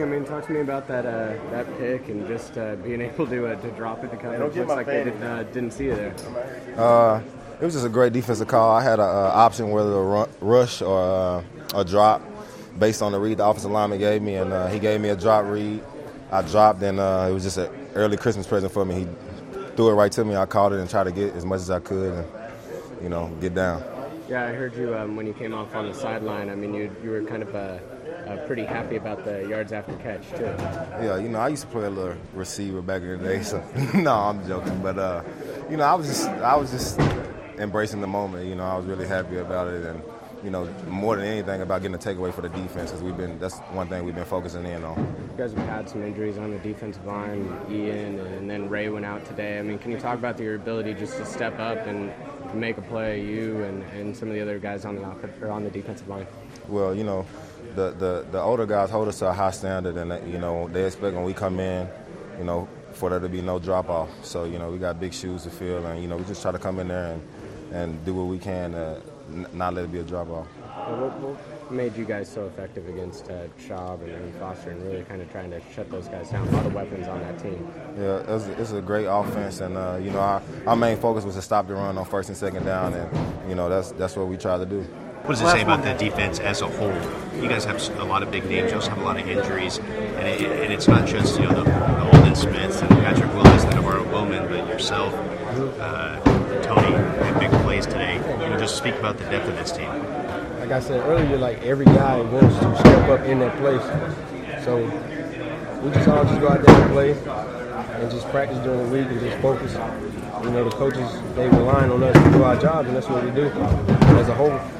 I mean, talk to me about that pick and just being able to drop it to cover. It looks like they didn't see you there. It was just a great defensive call. I had an option whether to rush or a drop based on the read the offensive lineman gave me, and he gave me a drop read. I dropped, and it was just an early Christmas present for me. He threw it right to me. I caught it and tried to get as much as I could and, get down. Yeah, I heard you when you came off on the sideline. I mean, you were kind of pretty happy about the yards after catch, too. Yeah, I used to play a little receiver back in the day, so no, I'm joking. But, I was just embracing the moment. I was really happy about it, and, more than anything about getting a takeaway for the defense, because that's one thing we've been focusing in on. You guys have had some injuries on the defensive line, Ian, and then Ray went out today. I mean, can you talk about your ability just to step up and make a play, you and some of the other guys on the defensive line? Well, the older guys hold us to a high standard, and they expect when we come in, for there to be no drop off. So we got big shoes to fill, and we just try to come in there and do what we can to not let it be a drop off. What made you guys so effective against Schaub and Foster, and really kind of trying to shut those guys down? A lot of weapons on that team. Yeah, it's a great offense, and our main focus was to stop the run on first and second down, and that's what we try to do. What does it say about the defense as a whole? You guys have a lot of big names. You also have a lot of injuries, and it's not just the Holden Smiths and Patrick Willis and Navarro Bowman, but yourself, Tony, had big plays today. Just speak about the depth of this team. Like I said earlier, every guy wants to step up in that place. So we just all go out there and play and just practice during the week and just focus. The coaches, they relying on us to do our job, and that's what we do as a whole.